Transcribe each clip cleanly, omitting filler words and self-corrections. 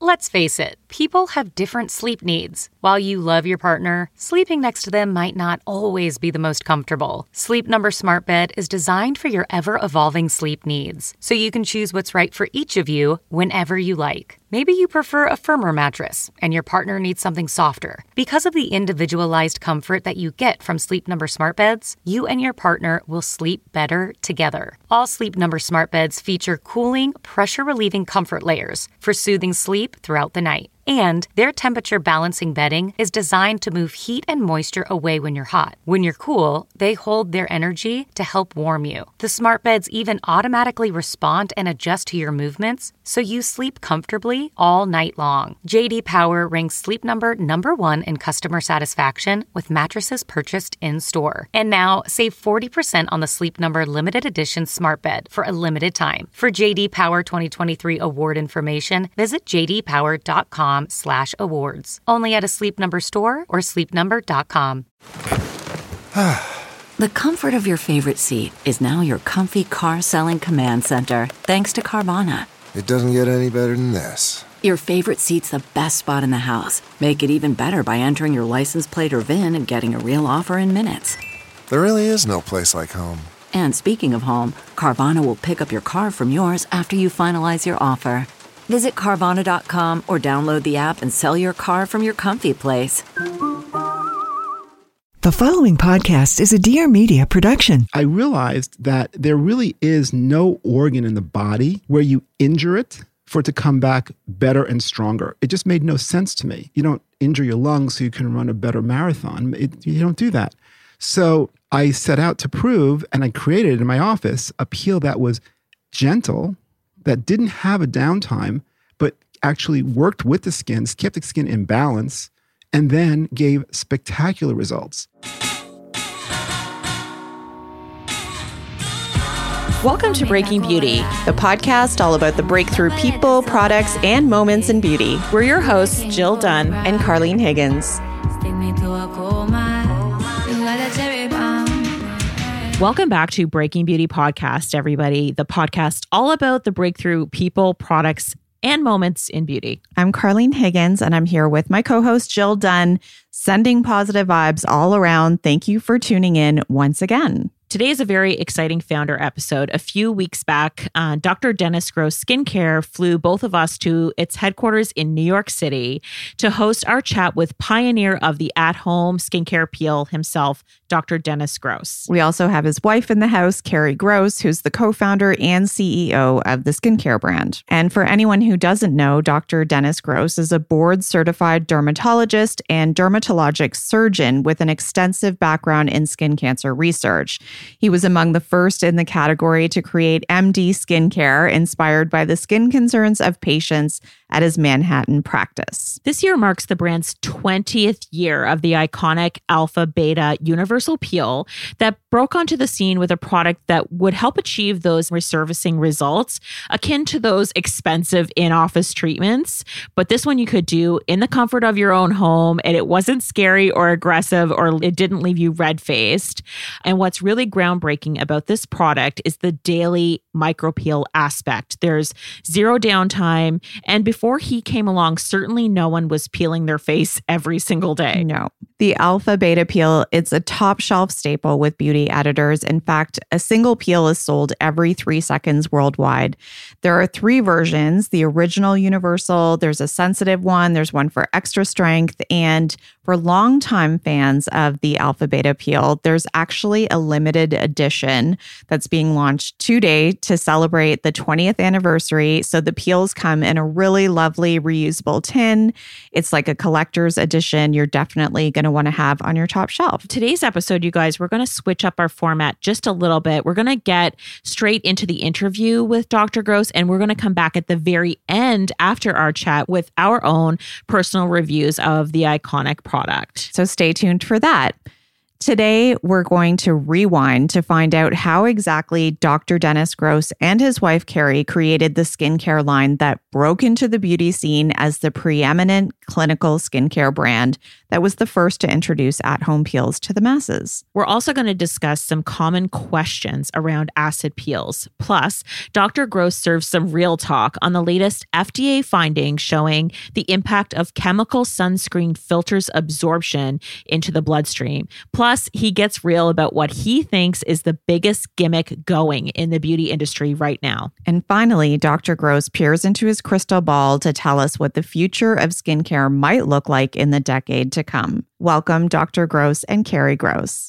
Let's face it, people have different sleep needs. While you love your partner, sleeping next to them might not always be the most comfortable. Sleep Number Smart Bed is designed for your ever-evolving sleep needs, so you can choose what's right for each of you whenever you like. Maybe you prefer a firmer mattress and your partner needs something softer. Because of the individualized comfort that you get from Sleep Number Smart Beds, you and your partner will sleep better together. All Sleep Number Smart Beds feature cooling, pressure-relieving comfort layers for soothing sleep throughout the night. And their temperature balancing bedding is designed to move heat and moisture away when you're hot. When you're cool, they hold their energy to help warm you. The smart beds even automatically respond and adjust to your movements, so you sleep comfortably all night long. J.D. Power ranks Sleep Number #1 in customer satisfaction with mattresses purchased in-store. And now, save 40% on the Sleep Number limited edition smart bed for a limited time. For J.D. Power 2023 award information, visit jdpower.com/awards. Only at a Sleep Number store or sleepnumber.com. The comfort of your favorite seat is now your comfy car selling command center, thanks to Carvana. It doesn't get any better than this. Your favorite seat's the best spot in the house. Make it even better by entering your license plate or VIN and getting a real offer in minutes. There really is no place like home. And speaking of home, Carvana will pick up your car from yours after you finalize your offer. Visit Carvana.com or download the app and sell your car from your comfy place. The following podcast is a Dear Media production. I realized that there really is no organ in the body where you injure it for it to come back better and stronger. It just made no sense to me. You don't injure your lungs so you can run a better marathon. You don't do that. So I set out to prove, and I created in my office a peel that was gentle, that didn't have a downtime, but actually worked with the skin, kept the skin in balance, and then gave spectacular results. Welcome to Breaking Beauty, the podcast all about the breakthrough people, products, and moments in beauty. We're your hosts, Jill Dunn and Carlene Higgins. Welcome back to Breaking Beauty Podcast, everybody. The podcast all about the breakthrough people, products, and moments in beauty. I'm Carlene Higgins, and I'm here with my co-host, Jill Dunn, sending positive vibes all around. Thank you for tuning in once again. Today is a very exciting founder episode. A few weeks back, Dr. Dennis Gross Skincare flew both of us to its headquarters in New York City to host our chat with pioneer of the at-home skincare peel himself, Dr. Dennis Gross. We also have his wife in the house, Carrie Gross, who's the co-founder and CEO of the skincare brand. And for anyone who doesn't know, Dr. Dennis Gross is a board-certified dermatologist and dermatologic surgeon with an extensive background in skin cancer research. He was among the first in the category to create MD Skincare, inspired by the skin concerns of patients at his Manhattan practice. This year marks the brand's 20th year of the iconic Alpha Beta Universal Peel that broke onto the scene with a product that would help achieve those resurfacing results akin to those expensive in-office treatments. But this one you could do in the comfort of your own home, and it wasn't scary or aggressive, or it didn't leave you red-faced. And what's really groundbreaking about this product is the daily micropeel aspect. There's zero downtime. And before he came along, certainly no one was peeling their face every single day. No. The Alpha Beta Peel, it's a top shelf staple with beauty editors. In fact, a single peel is sold every 3 seconds worldwide. There are 3 versions: the original universal, there's a sensitive one, there's one for extra strength, and for longtime fans of the Alpha Beta Peel, there's actually a limited edition that's being launched today to celebrate the 20th anniversary. So the peels come in a really lovely reusable tin. It's like a collector's edition. You're definitely going to want to have on your top shelf. Today's episode, you guys, we're going to switch up our format just a little bit. We're going to get straight into the interview with Dr. Gross, and we're going to come back at the very end after our chat with our own personal reviews of the iconic product. So stay tuned for that. Today, we're going to rewind to find out how exactly Dr. Dennis Gross and his wife, Carrie, created the skincare line that broke into the beauty scene as the preeminent clinical skincare brand that was the first to introduce at-home peels to the masses. We're also going to discuss some common questions around acid peels. Plus, Dr. Gross serves some real talk on the latest FDA findings showing the impact of chemical sunscreen filters absorption into the bloodstream. Plus, he gets real about what he thinks is the biggest gimmick going in the beauty industry right now. And finally, Dr. Gross peers into his crystal ball to tell us what the future of skincare might look like in the decade to come. Welcome, Dr. Gross and Carrie Gross.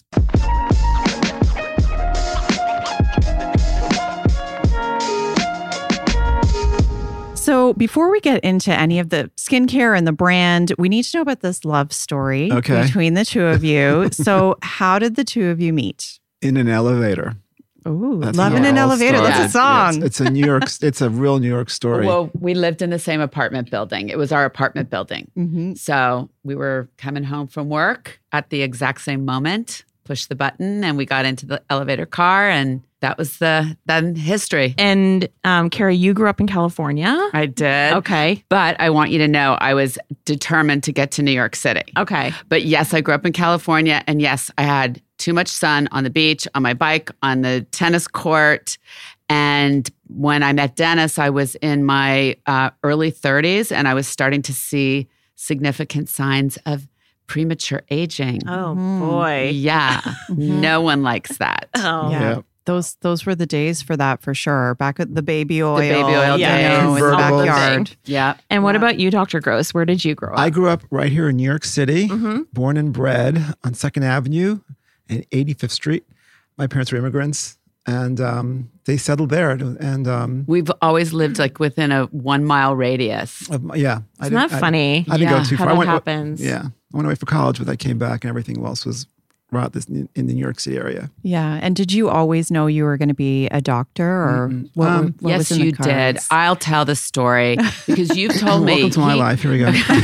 So before we get into any of the skincare and the brand, we need to know about this love story between the two of you. So how did the two of you meet? In an elevator. Ooh, Love in an Elevator. Story. That's a song. Yes, it's a New York. It's a real New York story. Well, we lived in the same apartment building. It was our apartment building. Mm-hmm. So we were coming home from work at the exact same moment, pushed the button, and we got into the elevator car, and that was then history. And Carrie, you grew up in California? I did. Okay. But I want you to know I was determined to get to New York City. Okay. But yes, I grew up in California, and yes, I had too much sun on the beach, on my bike, on the tennis court. And when I met Dennis, I was in my early 30s, and I was starting to see significant signs of premature aging. Oh, boy. Yeah. No one likes that. Oh. Yeah. Those were the days for that, for sure. Back at the baby oil. The baby oil days. in the backyard. Yeah. And what about you, Dr. Gross? Where did you grow up? I grew up right here in New York City, born and bred on 2nd Avenue and 85th Street. My parents were immigrants, and they settled there. And we've always lived like within a 1 mile radius. Yeah. Isn't that funny? I didn't go too far. How that happens. Yeah. I went away for college, but I came back and everything else was right in the New York City area. Yeah. And did you always know you were going to be a doctor, or what yes, was in you the cards? did. I'll tell the story because you've told me. Welcome to my life. Here we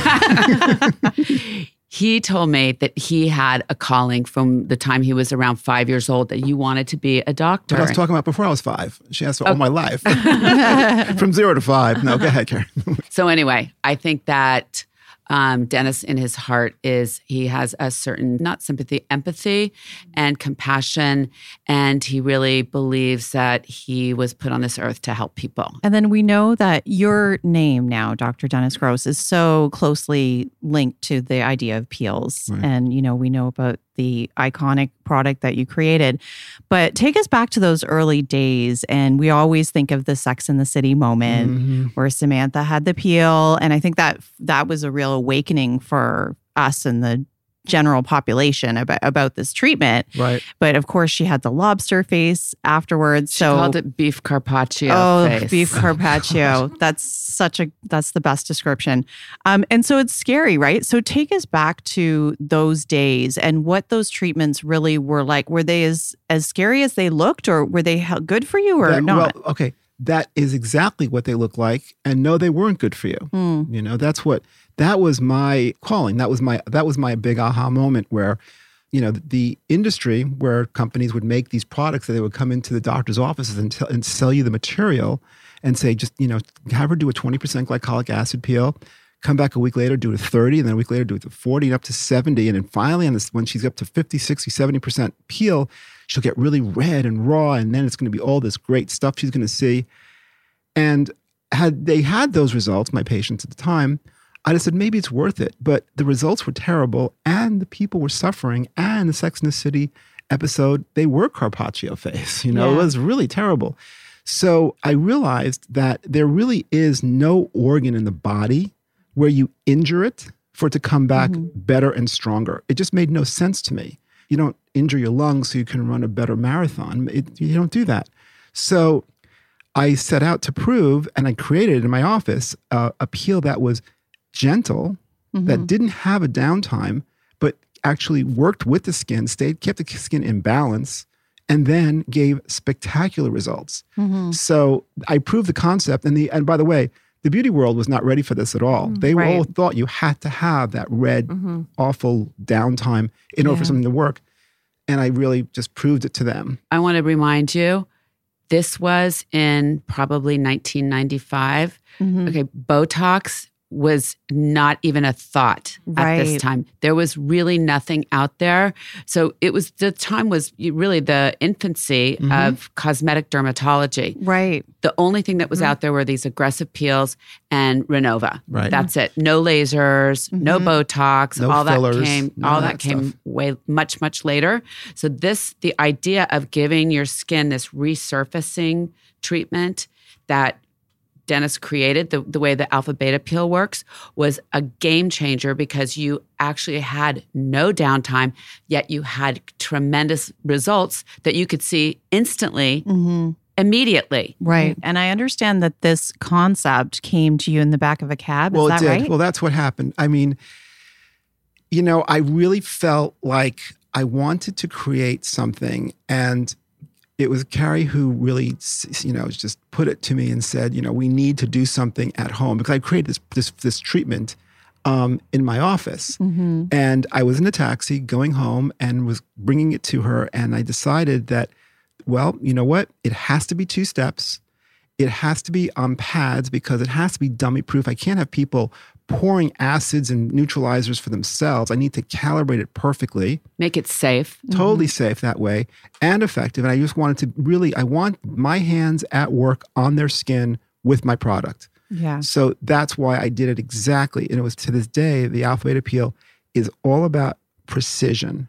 go. He told me that he had a calling from the time he was around 5 years old, that you wanted to be a doctor. But I was talking about before I was 5. She asked for all my life. From 0 to 5. No, go ahead, Karen. So anyway, I think that Dennis in his heart he has a certain, not sympathy, empathy and compassion. And he really believes that he was put on this earth to help people. And then we know that your name now, Dr. Dennis Gross, is so closely linked to the idea of peels. Right. And, we know about the iconic product that you created. But take us back to those early days. And we always think of the Sex and the City moment where Samantha had the peel. And I think that was a real awakening for us and the general population about this treatment. Right. But of course, she had the lobster face afterwards. She called it beef carpaccio face. Beef carpaccio. That's the best description. And so it's scary, right? So take us back to those days and what those treatments really were like. Were they as scary as they looked, or were they good for you or not? Well, okay. That is exactly what they look like. And no, they weren't good for you. That was my calling. That was my big aha moment where, the industry where companies would make these products that they would come into the doctor's offices and sell you the material and say, just, have her do a 20% glycolic acid peel, come back a week later, do it at 30, and then a week later do it to 40 and up to 70. And then finally, when she's up to 50, 60, 70% peel, she'll get really red and raw. And then it's going to be all this great stuff she's going to see. And had they had those results, my patients at the time, I just said, maybe it's worth it. But the results were terrible, and the people were suffering, and the Sex and the City episode, they were carpaccio face. It was really terrible. So I realized that there really is no organ in the body where you injure it for it to come back better and stronger. It just made no sense to me. You don't injure your lungs so you can run a better marathon. You don't do that. So I set out to prove, and I created in my office a peel that was gentle, that didn't have a downtime, but actually worked with the skin, kept the skin in balance, and then gave spectacular results. So I proved the concept. And by the way, the beauty world was not ready for this at all. They all thought you had to have that red, awful downtime in order for something to work. And I really just proved it to them. I want to remind you, this was in probably 1995. Okay, Botox was not even a thought at this time. There was really nothing out there. So the time was really the infancy of cosmetic dermatology. Right. The only thing that was out there were these aggressive peels and Renova. Right. That's it. No lasers, no Botox, No all fillers, that came way much later. So the idea of giving your skin this resurfacing treatment that Dennis created, the way the alpha beta peel works, was a game changer because you actually had no downtime, yet you had tremendous results that you could see instantly, immediately. Right. And I understand that this concept came to you in the back of a cab. Well, Is that it did. right? Well, that's what happened. I mean, I really felt like I wanted to create something, and it was Carrie who really, just put it to me and said, we need to do something at home, because I created this treatment in my office. And I was in a taxi going home and was bringing it to her. And I decided that, well, you know what? It has to be 2 steps. It has to be on pads because it has to be dummy proof. I can't have people pouring acids and neutralizers for themselves. I need to calibrate it perfectly. Make it safe. Totally safe that way and effective. And I just wanted to I want my hands at work on their skin with my product. Yeah. So that's why I did it exactly. And it was, to this day, the alpha beta peel is all about precision.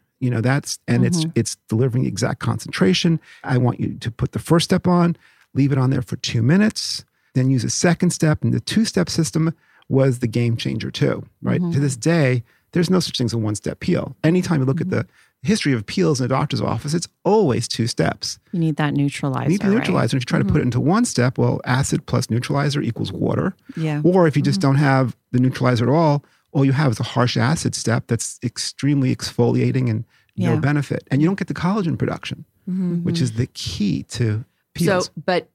It's delivering the exact concentration. I want you to put the first step on, leave it on there for 2 minutes, then use a second step. And the 2-step system was the game changer too, right? To this day, there's no such thing as a 1-step peel. Anytime you look at the history of peels in a doctor's office, it's always 2 steps. You need that neutralizer. You need the neutralizer. If you try to put it into 1 step, well, acid plus neutralizer equals water. Yeah. Or if you just don't have the neutralizer at all you have is a harsh acid step that's extremely exfoliating and no benefit. And you don't get the collagen production, which is the key to peels. So,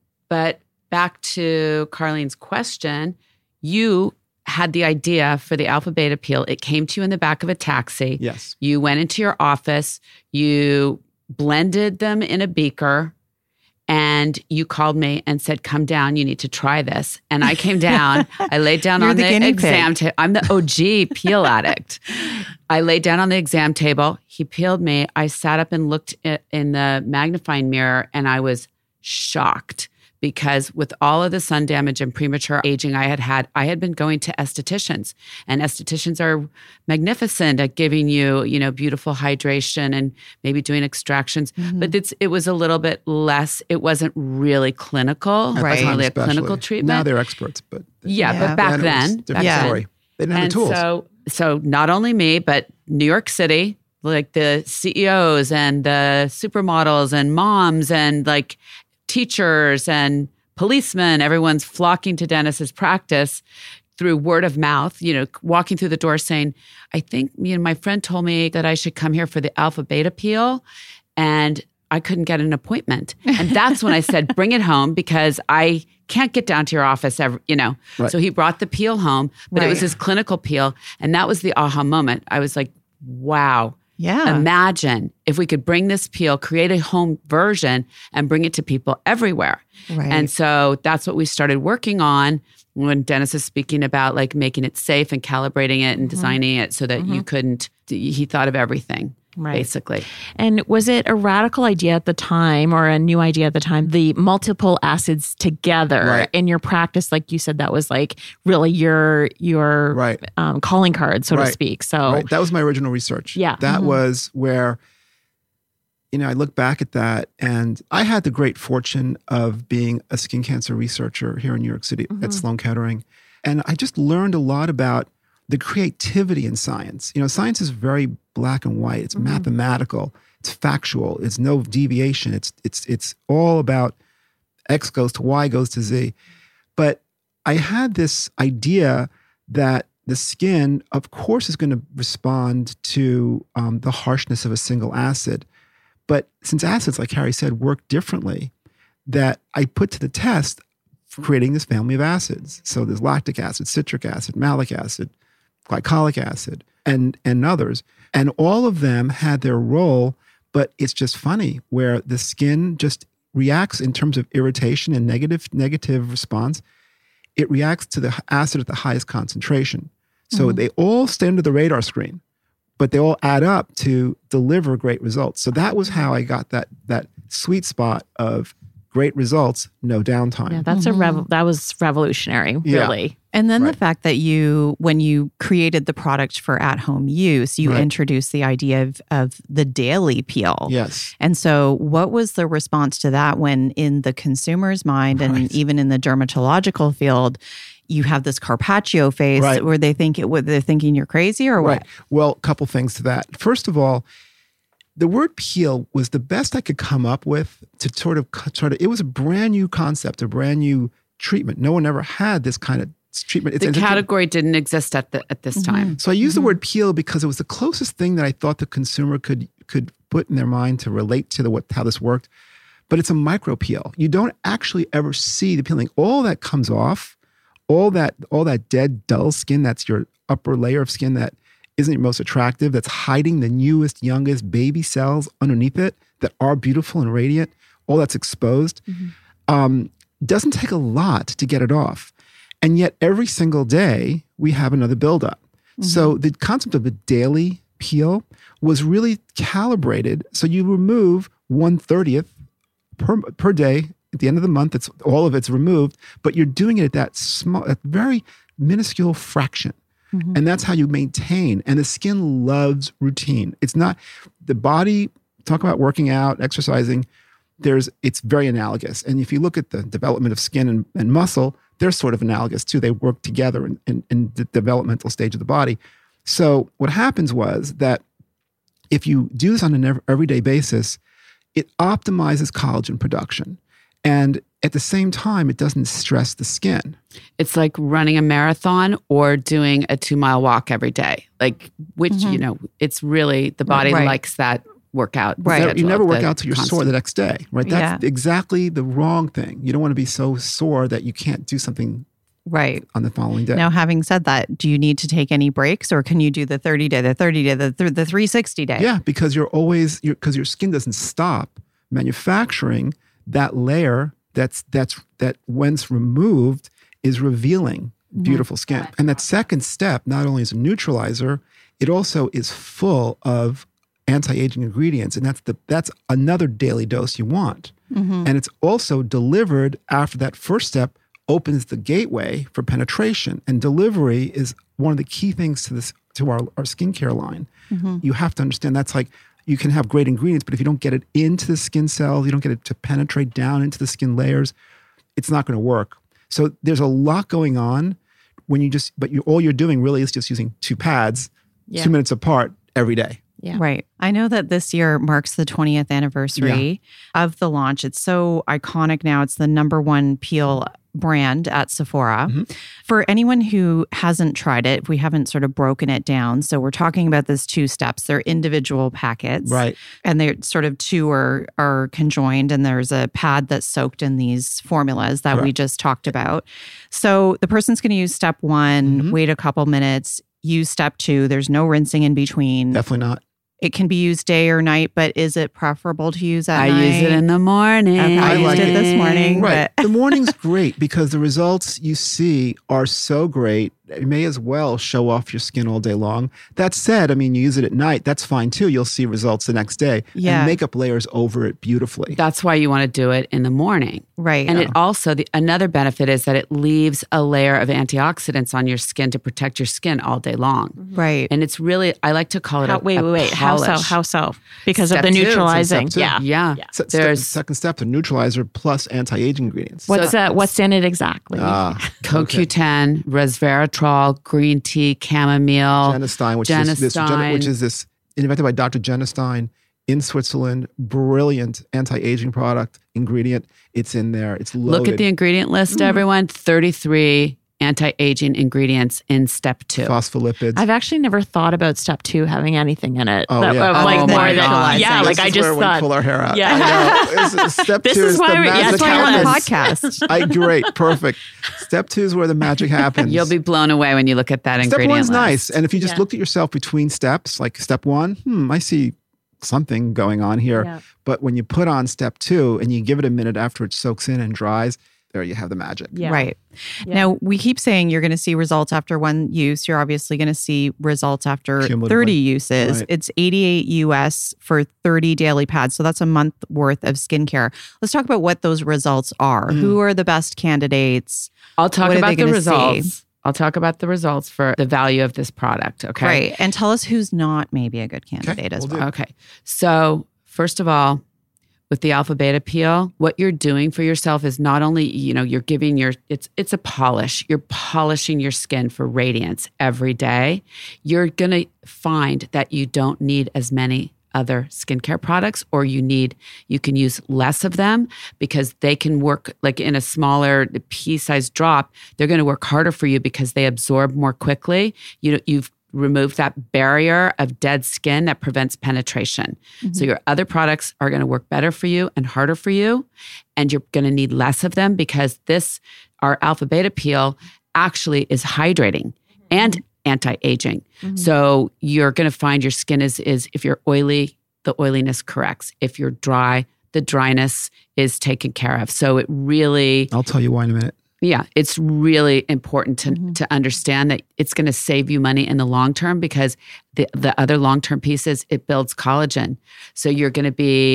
but back to Carlene's question, you had the idea for the alpha beta peel. It came to you in the back of a taxi. Yes. You went into your office, you blended them in a beaker, and you called me and said, come down, you need to try this. And I came down, I laid down on the exam table. I'm the OG peel addict. I laid down on the exam table. He peeled me. I sat up and looked in the magnifying mirror, and I was shocked. Because with all of the sun damage and premature aging I had been going to estheticians, and estheticians are magnificent at giving you, beautiful hydration and maybe doing extractions. But it was a little bit less. It wasn't really clinical. It wasn't really a clinical treatment. Now they're experts, but but back then, different story. They didn't have the tools. So not only me, but New York City, like the CEOs and the supermodels and moms and like teachers and policemen, everyone's flocking to Dennis's practice through word of mouth, walking through the door saying, I think my friend told me that I should come here for the alpha beta peel, and I couldn't get an appointment. And that's when I said, bring it home, because I can't get down to your office ever, Right. So he brought the peel home, but it was his clinical peel. And that was the aha moment. I was like, wow. Yeah. Imagine if we could bring this peel, create a home version, and bring it to people everywhere. Right. And so that's what we started working on when Dennis is speaking about like making it safe and calibrating it and designing it so that you couldn't, he thought of everything. Basically. And was it a radical idea at the time, or a new idea at the time, the multiple acids together in your practice? Like you said, that was like really your calling card, so to speak. So that was my original research. Yeah. That was where, I look back at that, and I had the great fortune of being a skin cancer researcher here in New York City at Sloan Kettering. And I just learned a lot about the creativity in science. Science is very black and white. It's mathematical. It's factual. It's no deviation. It's all about X goes to Y goes to Z. But I had this idea that the skin, of course, is going to respond to the harshness of a single acid. But since acids, like Harry said, work differently, that I put to the test for creating this family of acids. So there's lactic acid, citric acid, malic acid, glycolic acid, and others. And all of them had their role, But it's just funny where the skin just reacts in terms of irritation and negative response. It reacts to the acid at the highest concentration. So they all stay under the radar screen, but they all add up to deliver great results. So that was how I got that sweet spot of great results, no downtime. Yeah, that's that was revolutionary, really. Yeah. And then the fact that when you created the product for at-home use, you introduced the idea of the daily peel. Yes. And so what was the response to that when in the consumer's mind and even in the dermatological field, you have this Carpaccio face where they're thinking you're crazy or what? Right. Well, a couple things to that. First of all, the word peel was the best I could come up with to sort of, it was a brand new concept, a brand new treatment. No one ever had this kind of treatment. The category didn't exist at this time. So I used the word peel because it was the closest thing that I thought the consumer could put in their mind to relate to how this worked. But it's a micro peel. You don't actually ever see the peeling. All that comes off, all that dead, dull skin, that's your upper layer of skin that isn't your most attractive, that's hiding the newest, youngest baby cells underneath it that are beautiful and radiant, all that's exposed. Doesn't take a lot to get it off. And yet every single day we have another buildup. So the concept of a daily peel was really calibrated. So you remove 1/30th per day. At the end of the month, all of it's removed, but you're doing it at that very minuscule fraction. And that's how you maintain. And the skin loves routine. It's not the body, talk about working out, exercising, it's very analogous. And if you look at the development of skin and muscle, they're sort of analogous too. They work together in the developmental stage of the body. So what happens was that if you do this on an everyday basis, it optimizes collagen production. And at the same time, it doesn't stress the skin. It's like running a marathon or doing a 2-mile walk every day. Like, which, it's really, the body likes that workout. Right. You never work out till you're sore the next day, right? That's exactly the wrong thing. You don't want to be so sore that you can't do something on the following day. Now, having said that, do you need to take any breaks or can you do the 30-day, the 30-day, the 360-day? Yeah, because because your skin doesn't stop manufacturing that layer that once removed is revealing beautiful skin. And that second step not only is a neutralizer, it also is full of anti-aging ingredients. And that's another daily dose you want. And it's also delivered after that first step opens the gateway for penetration. And delivery is one of the key things to our skincare line. You have to understand that's like, you can have great ingredients, but if you don't get it into the skin cells, you don't get it to penetrate down into the skin layers, it's not going to work. So there's a lot going on all you're doing really is just using 2 pads, 2 minutes apart every day. Yeah. Right. I know that this year marks the 20th anniversary of the launch. It's so iconic now. It's the #1 peel brand at Sephora. For anyone who hasn't tried it, we haven't sort of broken it down. So we're talking about this 2 steps. They're individual packets. Right. And they're sort of 2 are conjoined. And there's a pad that's soaked in these formulas that we just talked about. So the person's going to use step 1, wait a couple minutes, use step 2. There's no rinsing in between. Definitely not. It can be used day or night, but is it preferable to use at night? I use it in the morning. Okay, I used it this morning. Right. The morning's great because the results you see are so great. You may as well show off your skin all day long. That said, you use it at night. That's fine too. You'll see results the next day. And makeup layers over it beautifully. That's why you want to do it in the morning. Right. And it also, another benefit is that it leaves a layer of antioxidants on your skin to protect your skin all day long. Right. And it's really, I like to call it wait. How so? Because step of the 2. neutralizing. So Yeah. There's second step, the neutralizer plus anti-aging ingredients. What's in it exactly? CoQ10, resveratrol, green tea, chamomile, Genestein, which is this invented by Dr. Genestein in Switzerland. Brilliant anti-aging product ingredient. It's in there. It's loaded. Look at the ingredient list, everyone. 33 anti-aging ingredients in step 2. Phospholipids. I've actually never thought about step 2 having anything in it. Oh, yeah. Oh, my God. Yeah, this I is just where thought. We pull our hair out. Yeah. I know. Step 2 is the magic That's why we're on the happens. podcast. Great. Perfect. Step 2 is where the magic happens. You'll be blown away when you look at that ingredient Step 1's list. nice. And if you just looked at yourself between steps, like step 1, I see something going on here. Yeah. But when you put on step 2 and you give it a minute after it soaks in and dries, there you have the magic. Yeah. Right. Yeah. Now, we keep saying you're going to see results after one use. You're obviously going to see results after Cumulatively. 30 uses. Right. It's $88 US for 30 daily pads. So that's a month worth of skincare. Let's talk about what those results are. Who are the best candidates? I'll talk What are about they the gonna results. see? I'll talk about the results for the value of this product. Okay. Right. And tell us who's not maybe a good candidate as we'll well. Okay. So, first of all, with the alpha beta peel, what you're doing for yourself is not only, you're giving it's a polish. You're polishing your skin for radiance every day. You're going to find that you don't need as many other skincare products, or you can use less of them because they can work like in a smaller pea-sized drop. They're going to work harder for you because they absorb more quickly. You've remove that barrier of dead skin that prevents penetration. So your other products are going to work better for you and harder for you. And you're going to need less of them because our alpha beta peel actually is hydrating and anti-aging. So you're going to find your skin is if you're oily, the oiliness corrects. If you're dry, the dryness is taken care of. So it really... I'll tell you why in a minute. Yeah, it's really important to understand that it's going to save you money in the long term because the other long-term pieces, it builds collagen. So you're not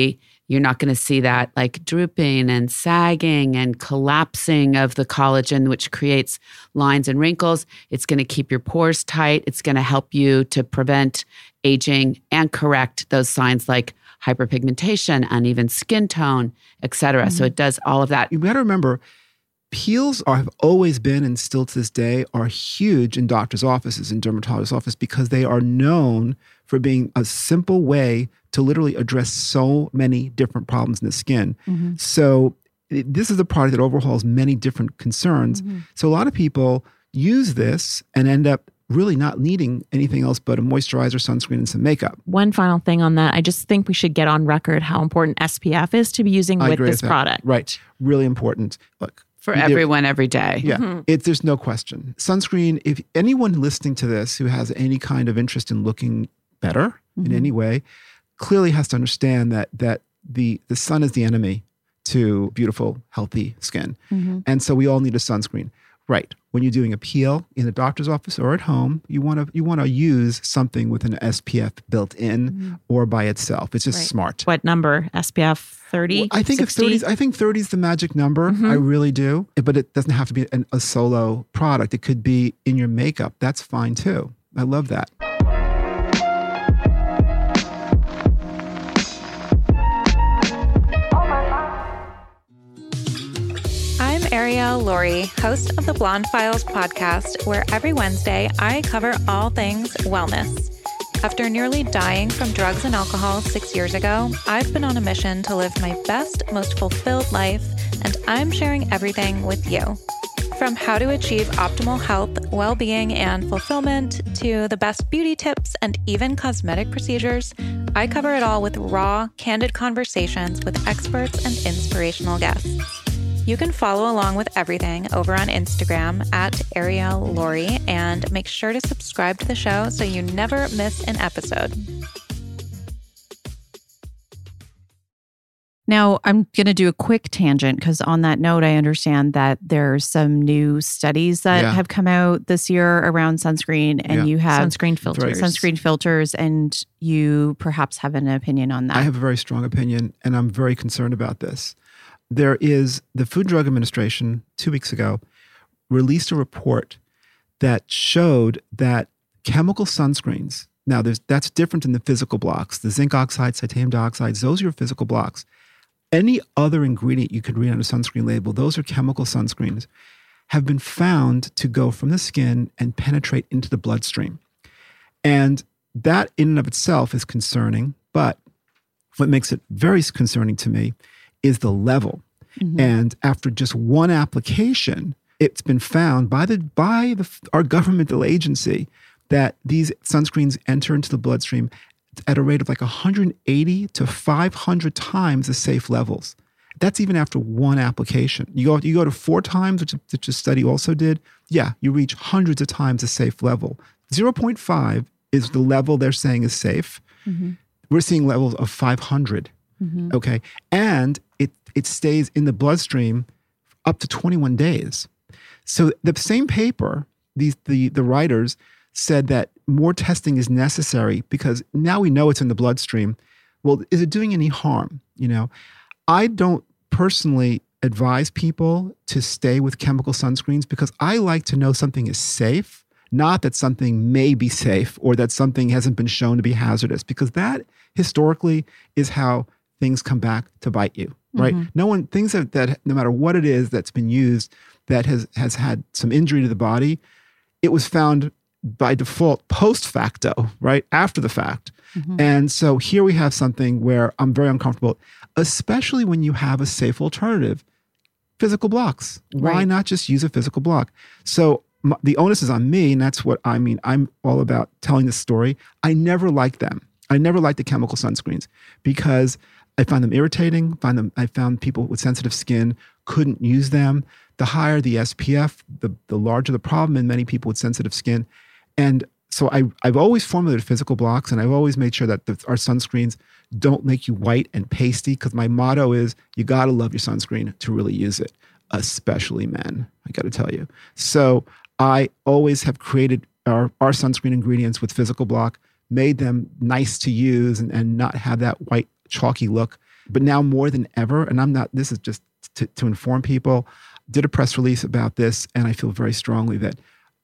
going to see that like drooping and sagging and collapsing of the collagen, which creates lines and wrinkles. It's going to keep your pores tight. It's going to help you to prevent aging and correct those signs like hyperpigmentation, uneven skin tone, et cetera. So it does all of that. You got to remember, peels have always been, and still to this day, are huge in doctors' offices and dermatologists' offices because they are known for being a simple way to literally address so many different problems in the skin. So this is a product that overhauls many different concerns. So a lot of people use this and end up really not needing anything else but a moisturizer, sunscreen, and some makeup. One final thing on that. I just think we should get on record how important SPF is to be using I with agree this that. product. Right. Really important. Look. For everyone, every day. Yeah, there's no question. Sunscreen, if anyone listening to this who has any kind of interest in looking better in any way, clearly has to understand that the sun is the enemy to beautiful, healthy skin. And so we all need a sunscreen. Right. When you're doing a peel in the doctor's office or at home, you want to use something with an SPF built in or by itself. It's just smart. What number? SPF 30? Well, I think 60? it's 30s. I think 30 is the magic number. I really do. But it doesn't have to be a solo product. It could be in your makeup. That's fine too. I love that. I'm Arielle Laurie, host of the Blonde Files podcast, where every Wednesday I cover all things wellness. After nearly dying from drugs and alcohol 6 years ago, I've been on a mission to live my best, most fulfilled life, and I'm sharing everything with you. From how to achieve optimal health, well-being, and fulfillment, to the best beauty tips and even cosmetic procedures, I cover it all with raw, candid conversations with experts and inspirational guests. You can follow along with everything over on Instagram at Arielle Laurie, and make sure to subscribe to the show so you never miss an episode. Now, I'm going to do a quick tangent because on that note, I understand that there's some new studies that have come out this year around sunscreen, and you have sunscreen filters, and you perhaps have an opinion on that. I have a very strong opinion, and I'm very concerned about this. There is the Food and Drug Administration 2 weeks ago released a report that showed that chemical sunscreens, now that's different than the physical blocks, the zinc oxides, titanium dioxides, those are your physical blocks. Any other ingredient you could read on a sunscreen label, those are chemical sunscreens, have been found to go from the skin and penetrate into the bloodstream. And that in and of itself is concerning, but what makes it very concerning to me is the level. And after just one application, it's been found by our governmental agency that these sunscreens enter into the bloodstream at a rate of like 180 to 500 times the safe levels. That's even after one application. You go to 4 times, which a study also did. Yeah, you reach hundreds of times the safe level. 0.5 is the level they're saying is safe. we're seeing levels of 500. Okay. And it stays in the bloodstream up to 21 days. So the same paper, the writers said that more testing is necessary because now we know it's in the bloodstream. Well, is it doing any harm? I don't personally advise people to stay with chemical sunscreens because I like to know something is safe, not that something may be safe or that something hasn't been shown to be hazardous, because that historically is how things come back to bite you, right? Things that no matter what it is that's been used that has had some injury to the body, it was found by default post facto, right? After the fact. And so here we have something where I'm very uncomfortable, especially when you have a safe alternative, physical blocks. Why not just use a physical block? So the onus is on me, and that's what I mean. I'm all about telling this story. I never liked them. I never liked the chemical sunscreens because I found them irritating. I found people with sensitive skin couldn't use them. The higher the SPF, the larger the problem in many people with sensitive skin. And so I've always formulated physical blocks, and I've always made sure that our sunscreens don't make you white and pasty, because my motto is you got to love your sunscreen to really use it, especially men, I got to tell you. So I always have created our sunscreen ingredients with physical block, made them nice to use and not have that white chalky look. But now more than ever, and this is just to inform people, did a press release about this, and I feel very strongly that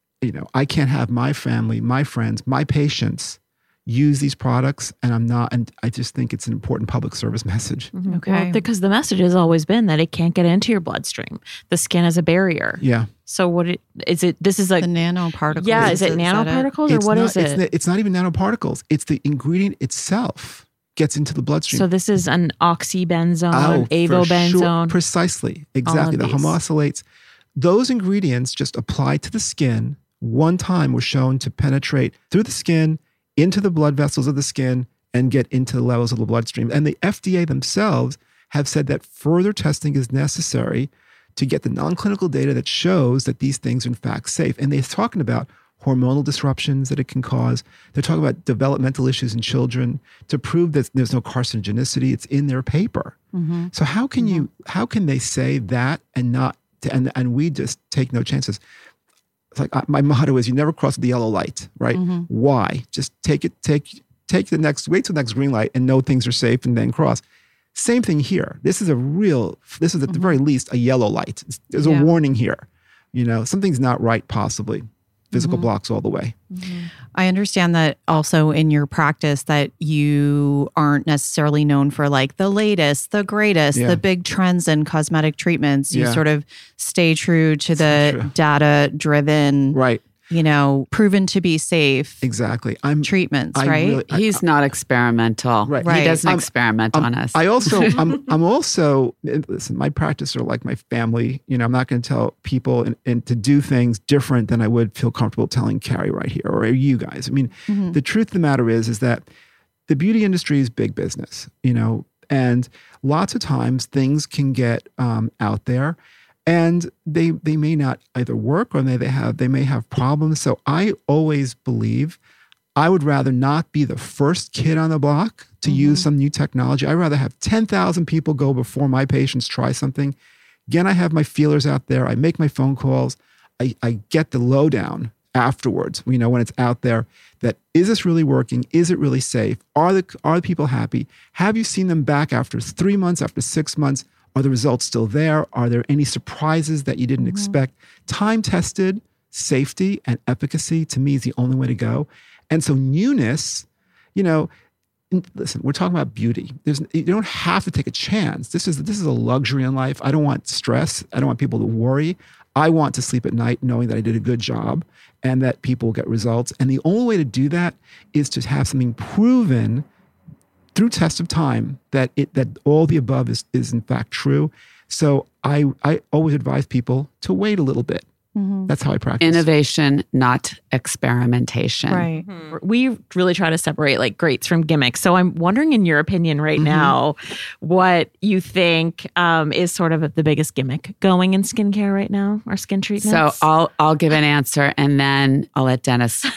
I can't have my family, my friends, my patients use these products, and I just think it's an important public service message. Okay. Well, because the message has always been that it can't get into your bloodstream. The skin is a barrier. Yeah. So this is like the nanoparticles. Yeah, is it nanoparticles or what is it? It's not even nanoparticles. It's the ingredient itself gets into the bloodstream. So this is an oxybenzone, avobenzone. Sure. Precisely. Exactly. The homocylates. Those ingredients just applied to the skin one time were shown to penetrate through the skin into the blood vessels of the skin and get into the levels of the bloodstream. And the FDA themselves have said that further testing is necessary to get the non-clinical data that shows that these things are in fact safe. And they're talking about hormonal disruptions that it can cause. They're talking about developmental issues in children to prove that there's no carcinogenicity. It's in their paper. So how can they say that and we just take no chances? It's like my motto is you never cross the yellow light, right? Why? Just take wait till the next green light and know things are safe and then cross. Same thing here. This is at the very least a yellow light. There's a warning here. Something's not right possibly. Physical blocks all the way. I understand that also in your practice that you aren't necessarily known for like the latest, the greatest, the big trends in cosmetic treatments. You sort of stay true to the data-driven, right? Proven to be safe. Exactly. Treatments, right? He's not experimental. Right. He doesn't experiment on us. I'm also, listen, my practice are like my family. I'm not going to tell people and to do things different than I would feel comfortable telling Carrie right here or you guys. I mean, the truth of the matter is that the beauty industry is big business, and lots of times things can get out there. And they may not either work or they may have problems. So I always believe I would rather not be the first kid on the block to use some new technology. I'd rather have 10,000 people go before my patients try something. Again, I have my feelers out there. I make my phone calls. I get the lowdown afterwards, when it's out there, that is this really working? Is it really safe? Are the people happy? Have you seen them back after 3 months, after 6 months? Are the results still there? Are there any surprises that you didn't expect? Time-tested safety and efficacy, to me, is the only way to go. And so newness, listen, we're talking about beauty. You don't have to take a chance. This is a luxury in life. I don't want stress. I don't want people to worry. I want to sleep at night knowing that I did a good job and that people will get results. And the only way to do that is to have something proven through test of time that all the above is in fact true. So I always advise people to wait a little bit. That's how I practice. Innovation, not experimentation. Right. We really try to separate like greats from gimmicks. So I'm wondering, in your opinion right now, what you think is sort of the biggest gimmick going in skincare right now, or skin treatments? So I'll give an answer and then I'll let Dennis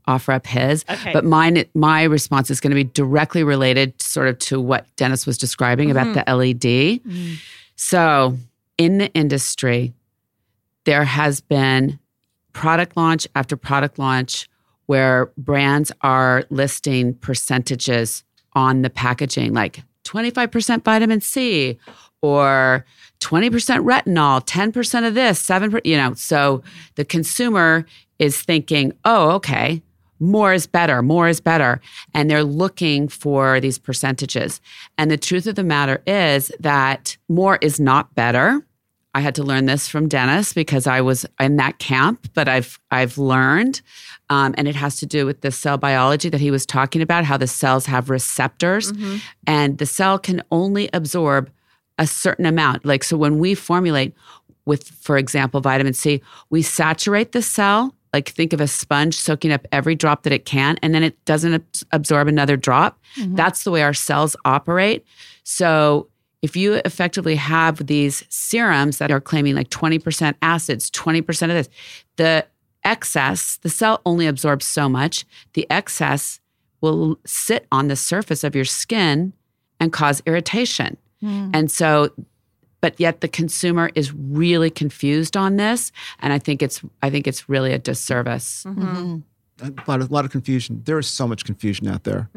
offer up his. Okay. But my response is going to be directly related sort of to what Dennis was describing about the LED. So in the industry, there has been product launch after product launch where brands are listing percentages on the packaging, like 25% vitamin C or 20% retinol, 10% of this, 7%, so the consumer is thinking, oh, okay, more is better. And they're looking for these percentages. And the truth of the matter is that more is not better. I had to learn this from Dennis because I was in that camp, but I've learned, and it has to do with the cell biology that he was talking about, how the cells have receptors, and the cell can only absorb a certain amount. Like, so when we formulate with, for example, vitamin C, we saturate the cell, like think of a sponge soaking up every drop that it can, and then it doesn't absorb another drop. That's the way our cells operate. So if you effectively have these serums that are claiming like 20% acids, 20% of this, the excess, the cell only absorbs so much. The excess will sit on the surface of your skin and cause irritation. And so, but yet the consumer is really confused on this. And I think it's really a disservice. A lot of confusion. There is so much confusion out there,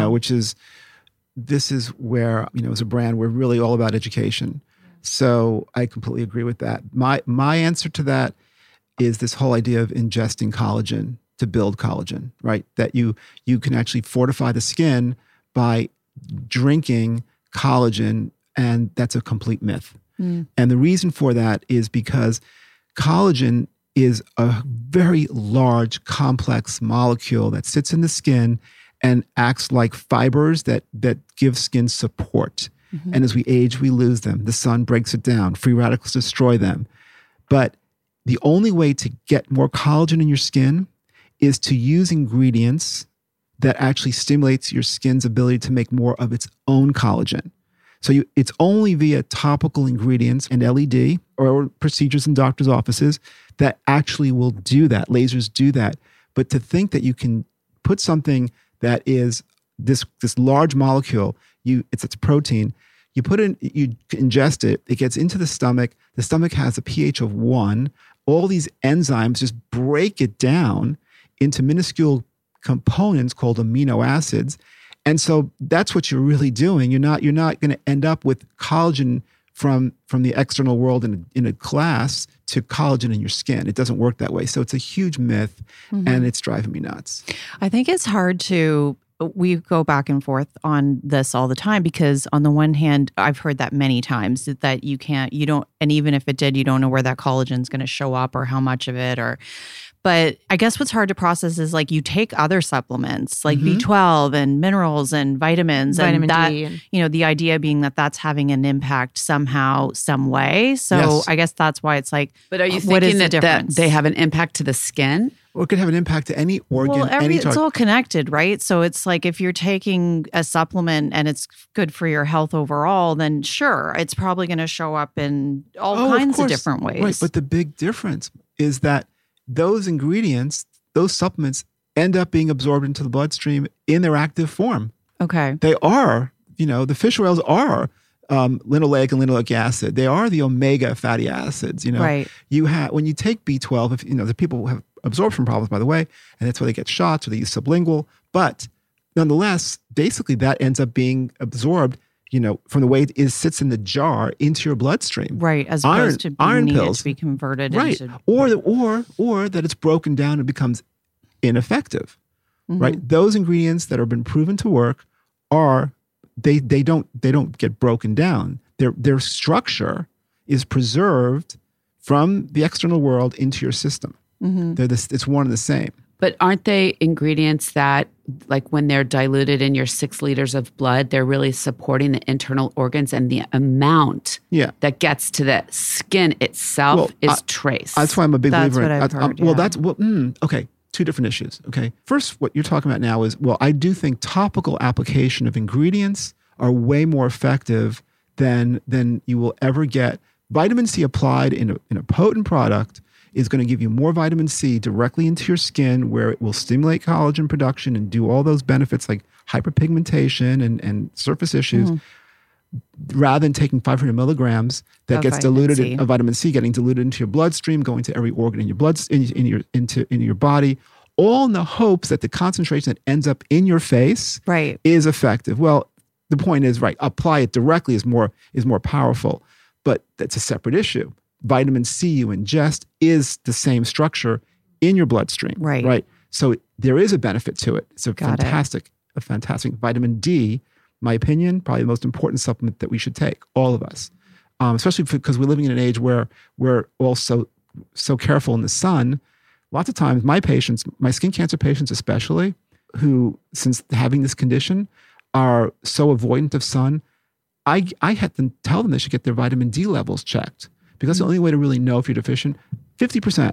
this is where, as a brand, we're really all about education. So I completely agree with that. My answer to that is this whole idea of ingesting collagen to build collagen, right? That you can actually fortify the skin by drinking collagen, and that's a complete myth. And the reason for that is because collagen is a very large, complex molecule that sits in the skin and acts like fibers that give skin support. And as we age, we lose them. The sun breaks it down. Free radicals destroy them. But the only way to get more collagen in your skin is to use ingredients that actually stimulates your skin's ability to make more of its own collagen. So it's only via topical ingredients and LED or procedures in doctors' offices that actually will do that. Lasers do that. But to think that you can put something that is this large molecule, it's a protein, you ingest it, it gets into the stomach has a pH of 1, all these enzymes just break it down into minuscule components called amino acids. And so that's what you're really doing. You're not going to end up with collagen from the external world in a glass to collagen in your skin. It doesn't work that way. So it's a huge myth, and it's driving me nuts. I think it's hard we go back and forth on this all the time because on the one hand, I've heard that many times that you don't, and even if it did, you don't know where that collagen is going to show up or how much of it but I guess what's hard to process is like you take other supplements like B12 and minerals and vitamins, Vitamin and D. The idea being that that's having an impact somehow, some way. So Yes. I guess that's why it's like, But are you what is thinking the that difference? they have an impact to the skin? Or it could have an impact to any organ, Well, it's all connected, right? So it's like if you're taking a supplement and it's good for your health overall, then sure, it's probably going to show up in all kinds of different ways. Right, but the big difference is that those ingredients, those supplements, end up being absorbed into the bloodstream in their active form. Okay. They are, the fish oils are linoleic and linoleic acid. They are the omega fatty acids. Right. When you take B12, if the people who have absorption problems, by the way, and that's why they get shots or they use sublingual. But nonetheless, basically that ends up being absorbed, from the way it sits in the jar into your bloodstream. Right, as opposed to iron needing pills it to be converted right. into... Or that it's broken down and becomes ineffective. Right? Those ingredients that have been proven to work they don't get broken down. Their structure is preserved from the external world into your system. It's one and the same. But aren't they ingredients that, like when they're diluted in your 6 liters of blood, they're really supporting the internal organs, and the amount that gets to the skin itself is trace. That's why I'm a big believer in I've heard, okay. 2 different issues. Okay. First, what you're talking about now is, I do think topical application of ingredients are way more effective than you will ever get. Vitamin C applied in a potent product is going to give you more vitamin C directly into your skin, where it will stimulate collagen production and do all those benefits like hyperpigmentation and surface issues, rather than taking 500 milligrams that gets diluted of vitamin C, getting diluted into your bloodstream, going to every organ in your blood, into your body, all in the hopes that the concentration that ends up in your face is effective. Well, the point is, apply it directly is more powerful, but that's a separate issue. Vitamin C you ingest is the same structure in your bloodstream, right? So there is a benefit to it. It's a fantastic vitamin D. My opinion, probably the most important supplement that we should take, all of us, especially because we're living in an age where we're also so careful in the sun. Lots of times, my skin cancer patients especially, who, since having this condition, are so avoidant of sun, I had to tell them they should get their vitamin D levels checked, because the only way to really know if you're deficient, 50%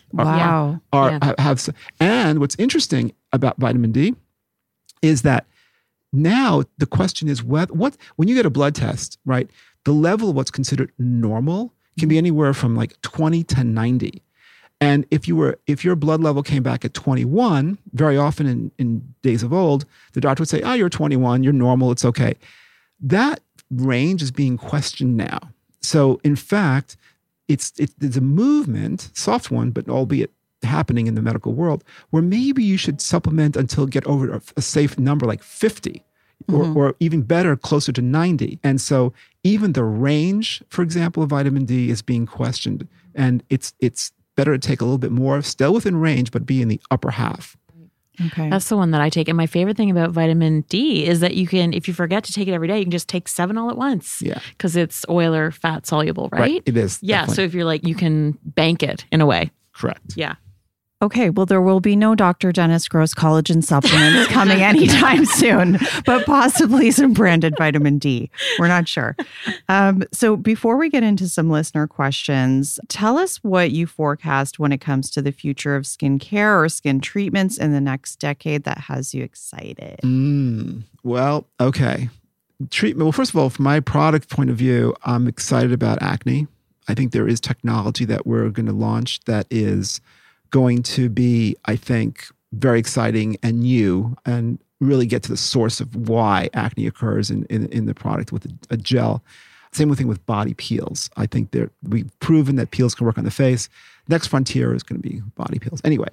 have. And what's interesting about vitamin D is that now the question is when you get a blood test, right? The level of what's considered normal can be anywhere from like 20 to 90. And if your blood level came back at 21, very often in days of old, the doctor would say, you're 21, you're normal, it's okay. That range is being questioned now. So in fact, it's a movement, soft one, but albeit happening in the medical world, where maybe you should supplement until get over a safe number like 50 or even better, closer to 90. And so even the range, for example, of vitamin D is being questioned. And it's better to take a little bit more, still within range, but be in the upper half. Okay. That's the one that I take. And my favorite thing about vitamin D is that you can, if you forget to take it every day, you can just take 7 all at once. Yeah. Because it's oil or fat soluble, right? It is. Yeah. Definitely. So if you're like, you can bank it in a way. Correct. Yeah. Okay, well, there will be no Dr. Dennis Gross collagen supplements coming anytime soon, but possibly some branded vitamin D. We're not sure. So before we get into some listener questions, tell us what you forecast when it comes to the future of skincare or skin treatments in the next decade that has you excited. Well, okay. Treatment. Well, first of all, from my product point of view, I'm excited about acne. I think there is technology that we're going to launch that is going to be, I think, very exciting and new, and really get to the source of why acne occurs in the product with a gel. Same thing with body peels. I think we've proven that peels can work on the face. Next frontier is going to be body peels. Anyway,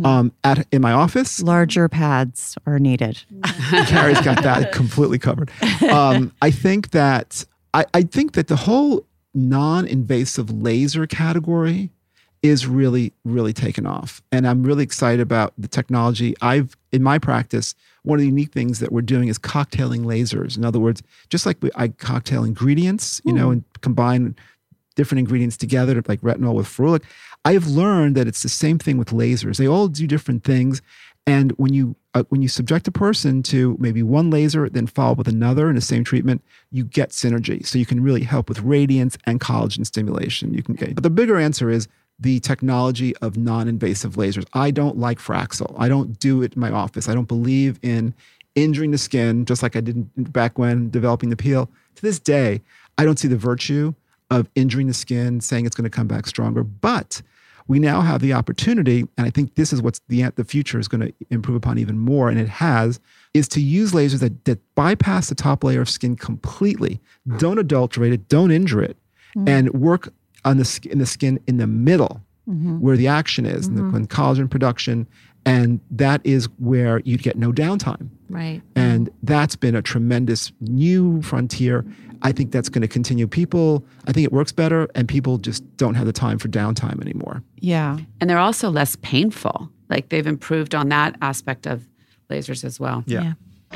in my office, larger pads are needed. Carrie's got that completely covered. I think that the whole non-invasive laser category is really, really taken off. And I'm really excited about the technology. In my practice, one of the unique things that we're doing is cocktailing lasers. In other words, just like I cocktail ingredients, and combine different ingredients together, like retinol with ferulic, I've learned that it's the same thing with lasers. They all do different things. And when you subject a person to maybe one laser, then follow with another in the same treatment, you get synergy. So you can really help with radiance and collagen stimulation. But the bigger answer is the technology of non-invasive lasers. I don't like Fraxel. I don't do it in my office. I don't believe in injuring the skin, just like I did back when developing the peel. To this day, I don't see the virtue of injuring the skin, saying it's going to come back stronger. But we now have the opportunity, and I think this is what's the future is going to improve upon even more, and it has, is to use lasers that bypass the top layer of skin completely, don't adulterate it, don't injure it, and work in the skin in the middle, where the action is, and collagen production, and that is where you'd get no downtime. Right. And that's been a tremendous new frontier. I think that's going to continue. I think it works better, and people just don't have the time for downtime anymore. Yeah. And they're also less painful. Like, they've improved on that aspect of lasers as well. Yeah.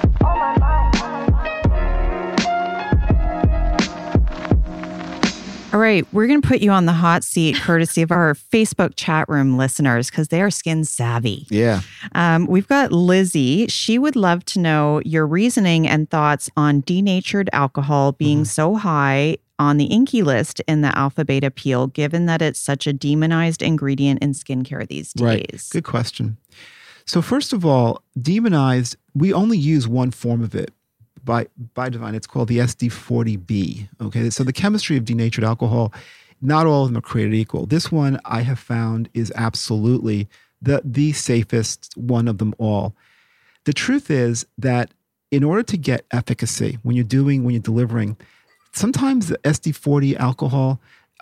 All right, we're going to put you on the hot seat courtesy of our Facebook chat room listeners, because they are skin savvy. Yeah. We've got Lizzie. She would love to know your reasoning and thoughts on denatured alcohol being so high on the INCI list in the alpha beta peel, given that it's such a demonized ingredient in skincare these days. Right. Good question. So first of all, demonized, we only use one form of it. By Divine, it's called the SD40B. Okay, so the chemistry of denatured alcohol not all of them are created equal. This one I have found is absolutely the safest one of them all. The truth is that in order to get efficacy when you're delivering, sometimes the SD40 alcohol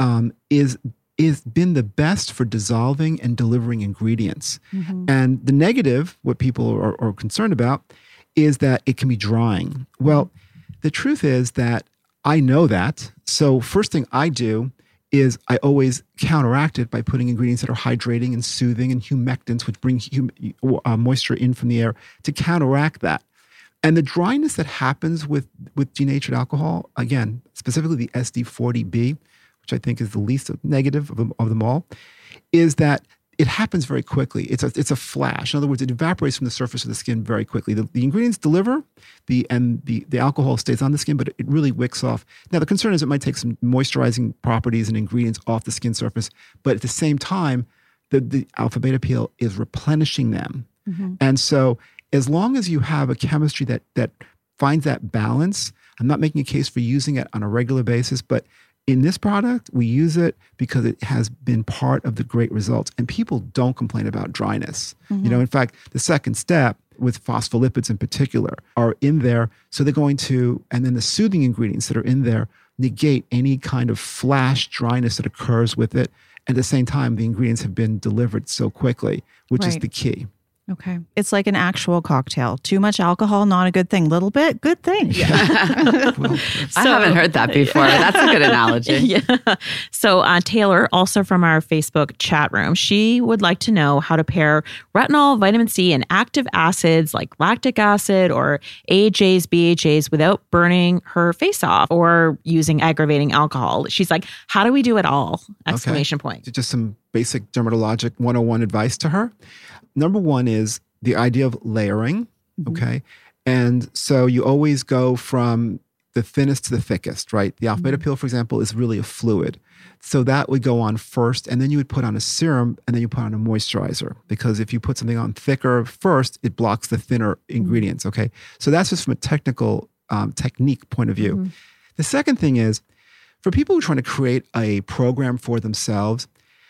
is been the best for dissolving and delivering ingredients. And the negative, what people are concerned about, is that it can be drying. Well, the truth is that I know that. So first thing I do is I always counteract it by putting ingredients that are hydrating and soothing and humectants, which bring moisture in from the air to counteract that. And the dryness that happens with denatured alcohol, again, specifically the SD40B, which I think is the least negative of them all, is that it happens very quickly. It's a flash. In other words, it evaporates from the surface of the skin very quickly. The ingredients deliver, the alcohol stays on the skin, but it really wicks off. Now, the concern is it might take some moisturizing properties and ingredients off the skin surface, but at the same time, the alpha beta peel is replenishing them. And so as long as you have a chemistry that finds that balance, I'm not making a case for using it on a regular basis, but in this product, we use it because it has been part of the great results. And people don't complain about dryness. In fact, the second step with phospholipids in particular are in there. So they're going to, and then the soothing ingredients that are in there negate any kind of flash dryness that occurs with it. At the same time, the ingredients have been delivered so quickly, which is the key. Okay. It's like an actual cocktail. Too much alcohol, not a good thing. Little bit, good thing. Yeah. Well, I haven't heard that before. That's a good analogy. Yeah. So Taylor, also from our Facebook chat room, she would like to know how to pair retinol, vitamin C, and active acids like lactic acid or AHAs, BHAs without burning her face off or using aggravating alcohol. She's like, how do we do it all? Exclamation point. Just some basic dermatologic 101 advice to her. Number one is the idea of layering, okay? And so you always go from the thinnest to the thickest, right? The alpha beta peel, for example, is really a fluid. So that would go on first, and then you would put on a serum, and then you put on a moisturizer. Because if you put something on thicker first, it blocks the thinner ingredients, okay? So that's just from a technical technique point of view. The second thing is, for people who are trying to create a program for themselves,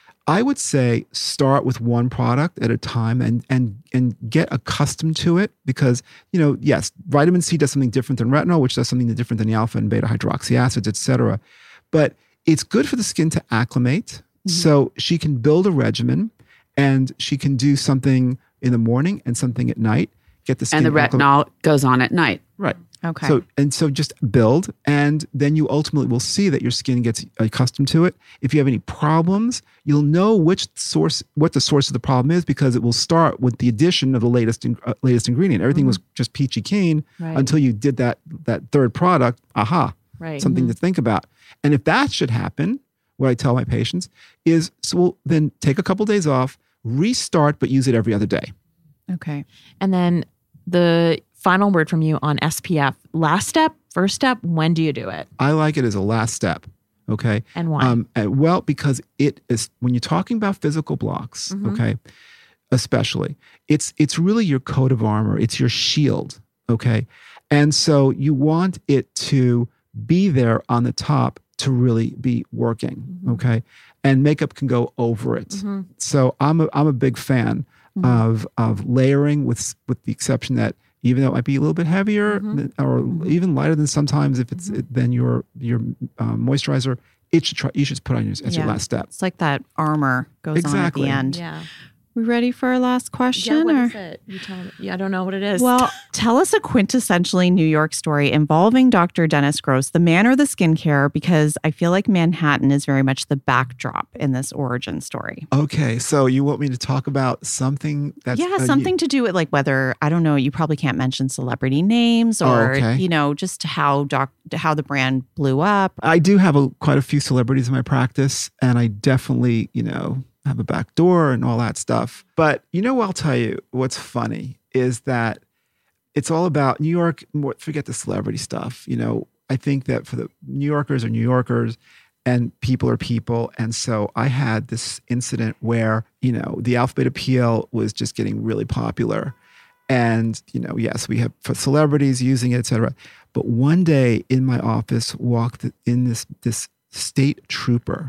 I would say start with one product at a time and get accustomed to it because, yes, vitamin C does something different than retinol, which does something different than the alpha and beta hydroxy acids, et cetera. But it's good for the skin to acclimate. So she can build a regimen and she can do something in the morning and something at night. Get the skin and the retinol goes on at night. Right. Okay. So just build, and then you ultimately will see that your skin gets accustomed to it. If you have any problems, you'll know what the source of the problem is because it will start with the addition of the latest ingredient. Everything was just peachy keen until you did that third product. Aha, something to think about. And if that should happen, what I tell my patients is, so we'll then take a couple days off, restart, but use it every other day. Okay. And then the final word from you on SPF. Last step, first step, when do you do it? I like it as a last step. Okay. And why? Well, because it is, when you're talking about physical blocks, okay, especially, it's really your coat of armor. It's your shield. Okay. And so you want it to be there on the top to really be working. Okay. And makeup can go over it. So I'm a big fan of layering with the exception that even though it might be a little bit heavier or even lighter than sometimes if it's than your moisturizer, you should put on as your last step. It's like that armor goes on at the end. Yeah. We ready for our last question? Yeah, what is it? You tell me. Yeah, I don't know what it is. Well, tell us a quintessentially New York story involving Dr. Dennis Gross, the man or the skincare, because I feel like Manhattan is very much the backdrop in this origin story. Okay, so you want me to talk about something that's... Yeah, something to do with like whether, I don't know, you probably can't mention celebrity names or, just how the brand blew up. I do have quite a few celebrities in my practice, and I definitely, have a back door and all that stuff. But I'll tell you what's funny is that it's all about New York. Forget the celebrity stuff. I think that for the New Yorkers are New Yorkers and people are people. And so I had this incident where, the alpha beta peel was just getting really popular. And, yes, we have celebrities using it, et cetera. But one day in my office walked in this state trooper.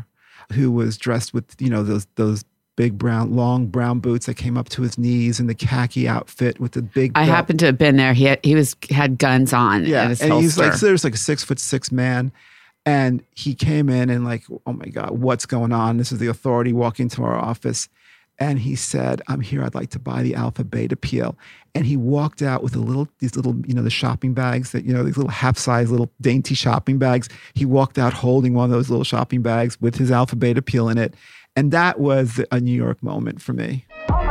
who was dressed with, those big long brown boots that came up to his knees and the khaki outfit with the big belt. I happened to have been there. He had guns on. Yeah. At his and holster. he's like, so there's like a 6'6" man. And he came in and like, oh my God, what's going on? This is the authority walking to our office. And he said, I'm here. I'd like to buy the Alpha Beta Peel. And he walked out with these little, the shopping bags that, these little half-size, little dainty shopping bags. He walked out holding one of those little shopping bags with his Alpha Beta Peel in it. And that was a New York moment for me.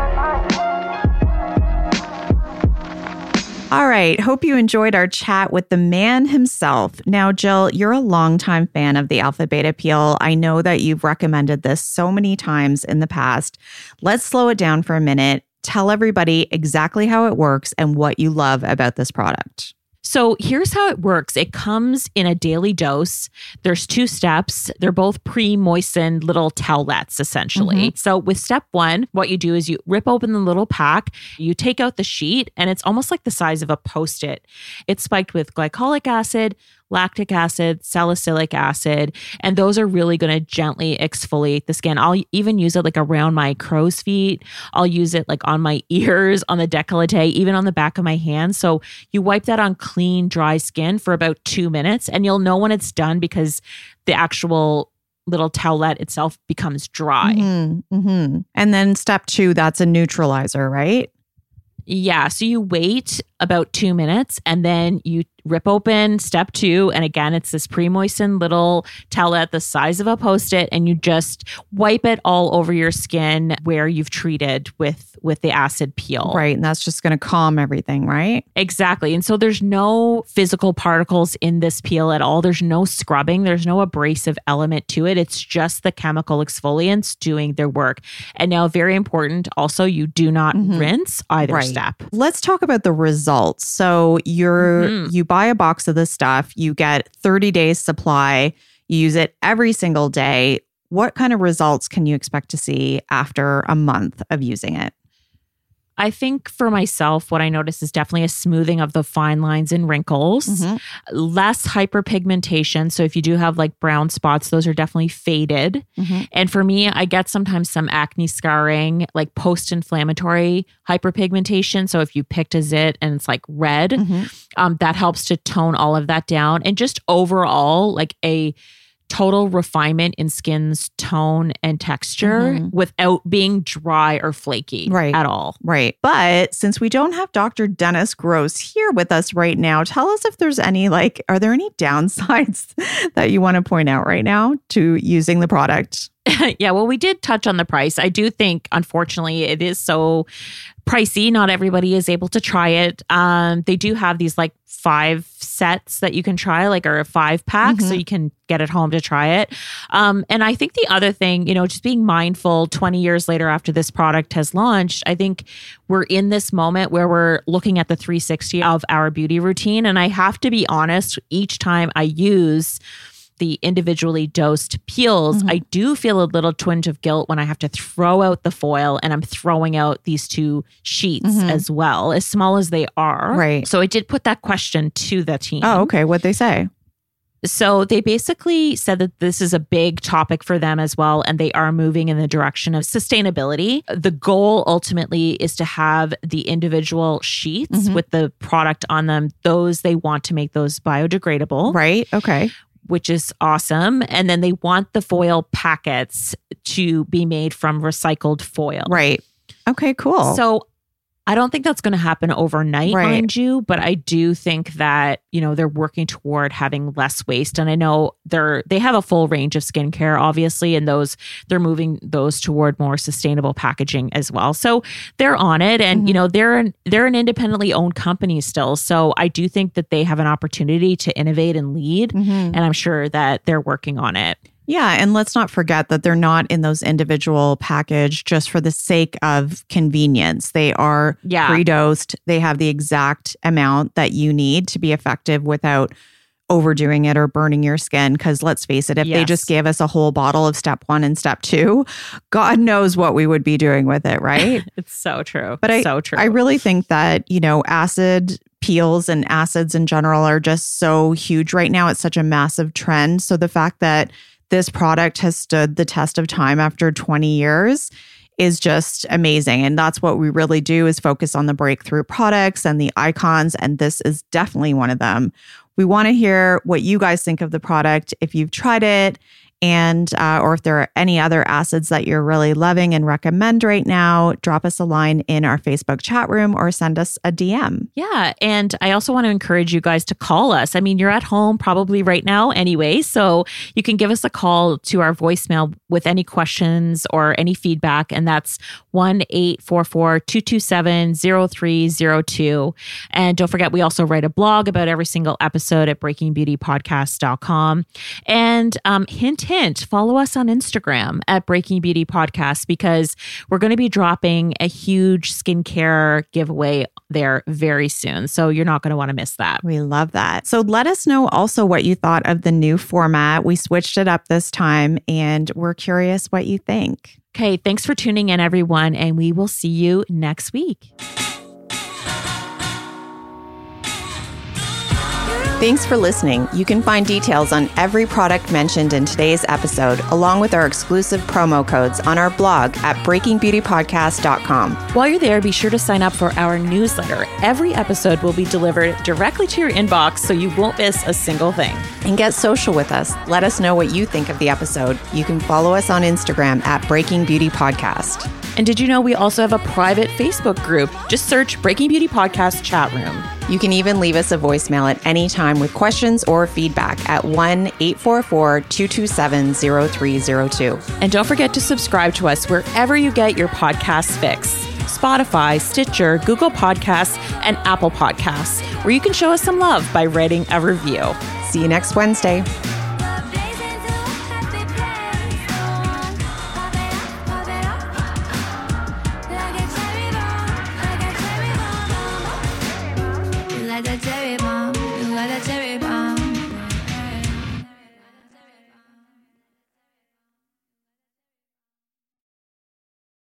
All right. Hope you enjoyed our chat with the man himself. Now, Jill, you're a longtime fan of the Alpha Beta Peel. I know that you've recommended this so many times in the past. Let's slow it down for a minute. Tell everybody exactly how it works and what you love about this product. So here's how it works. It comes in a daily dose. There's 2 steps. They're both pre-moistened little towelettes, essentially. So with step 1, what you do is you rip open the little pack, you take out the sheet, and it's almost like the size of a Post-it. It's spiked with glycolic acid, lactic acid, salicylic acid, and those are really going to gently exfoliate the skin. I'll even use it like around my crow's feet. I'll use it like on my ears, on the décolleté, even on the back of my hands. So you wipe that on clean, dry skin for about 2 minutes, and you'll know when it's done because the actual little towelette itself becomes dry. And then step 2, that's a neutralizer, right? Yeah. So you wait about 2 minutes and then you rip open step 2. And again, it's this pre-moistened little towelette the size of a Post-it, and you just wipe it all over your skin where you've treated with the acid peel. Right. And that's just going to calm everything, right? Exactly. And so there's no physical particles in this peel at all. There's no scrubbing. There's no abrasive element to it. It's just the chemical exfoliants doing their work. And now, very important, also, you do not rinse either step. Let's talk about the results. So you buy a box of this stuff, you get 30 days supply, you use it every single day. What kind of results can you expect to see after a month of using it? I think for myself, what I notice is definitely a smoothing of the fine lines and wrinkles, less hyperpigmentation. So if you do have like brown spots, those are definitely faded. And for me, I get sometimes some acne scarring, like post-inflammatory hyperpigmentation. So if you picked a zit and it's like red, that helps to tone all of that down. And just overall, like a total refinement in skin's tone and texture without being dry or flaky at all. Right. But since we don't have Dr. Dennis Gross here with us right now, tell us if there's any, are there any downsides that you want to point out right now to using the product? Yeah, well, we did touch on the price. I do think, unfortunately, it is so pricey. Not everybody is able to try it. They do have these 5 sets that you can try, or a 5-pack, so you can get it home to try it. And I think the other thing, just being mindful 20 years later after this product has launched, I think we're in this moment where we're looking at the 360 of our beauty routine. And I have to be honest, each time I use the individually dosed peels, I do feel a little twinge of guilt when I have to throw out the foil and I'm throwing out these 2 sheets as well, as small as they are. Right. So I did put that question to the team. Oh, okay. What'd they say? So they basically said that this is a big topic for them as well, and they are moving in the direction of sustainability. The goal ultimately is to have the individual sheets with the product on them. Those, they want to make those biodegradable. Right. Okay. Which is awesome. And then they want the foil packets to be made from recycled foil. Right. Okay, cool. So I don't think that's going to happen overnight, mind you, but I do think that, they're working toward having less waste. And I know they have a full range of skincare, obviously, and they're moving those toward more sustainable packaging as well. So they're on it, and they're an independently owned company still. So I do think that they have an opportunity to innovate and lead, and I'm sure that they're working on it. Yeah. And let's not forget that they're not in those individual package just for the sake of convenience. They are pre-dosed. They have the exact amount that you need to be effective without overdoing it or burning your skin. Because let's face it, if they just gave us a whole bottle of step 1 and step 2, God knows what we would be doing with it, right? It's so true. But I really think that, acid peels and acids in general are just so huge right now. It's such a massive trend. So the fact that this product has stood the test of time after 20 years is just amazing. And that's what we really do, is focus on the breakthrough products and the icons. And this is definitely one of them. We want to hear what you guys think of the product, if you've tried it, and or if there are any other acids that you're really loving and recommend right now. Drop us a line in our Facebook chat room or send us a DM. Yeah. And I also want to encourage you guys to call us. I mean, you're at home probably right now anyway, so you can give us a call to our voicemail with any questions or any feedback. And that's 1-844-227-0302. And don't forget, we also write a blog about every single episode at breakingbeautypodcast.com. And hint, follow us on Instagram at Breaking Beauty Podcast, because we're going to be dropping a huge skincare giveaway there very soon. So you're not going to want to miss that. We love that. So let us know also what you thought of the new format. We switched it up this time and we're curious what you think. Okay, thanks for tuning in, everyone, and we will see you next week. Thanks for listening. You can find details on every product mentioned in today's episode, along with our exclusive promo codes on our blog at breakingbeautypodcast.com. While you're there, be sure to sign up for our newsletter. Every episode will be delivered directly to your inbox, so you won't miss a single thing. And get social with us. Let us know what you think of the episode. You can follow us on Instagram at Breaking Beauty Podcast. And did you know we also have a private Facebook group? Just search Breaking Beauty Podcast Chat Room. You can even leave us a voicemail at any time with questions or feedback at 1-844-227-0302. And don't forget to subscribe to us wherever you get your podcasts fix. Spotify, Stitcher, Google Podcasts, and Apple Podcasts, where you can show us some love by writing a review. See you next Wednesday. Like a cherry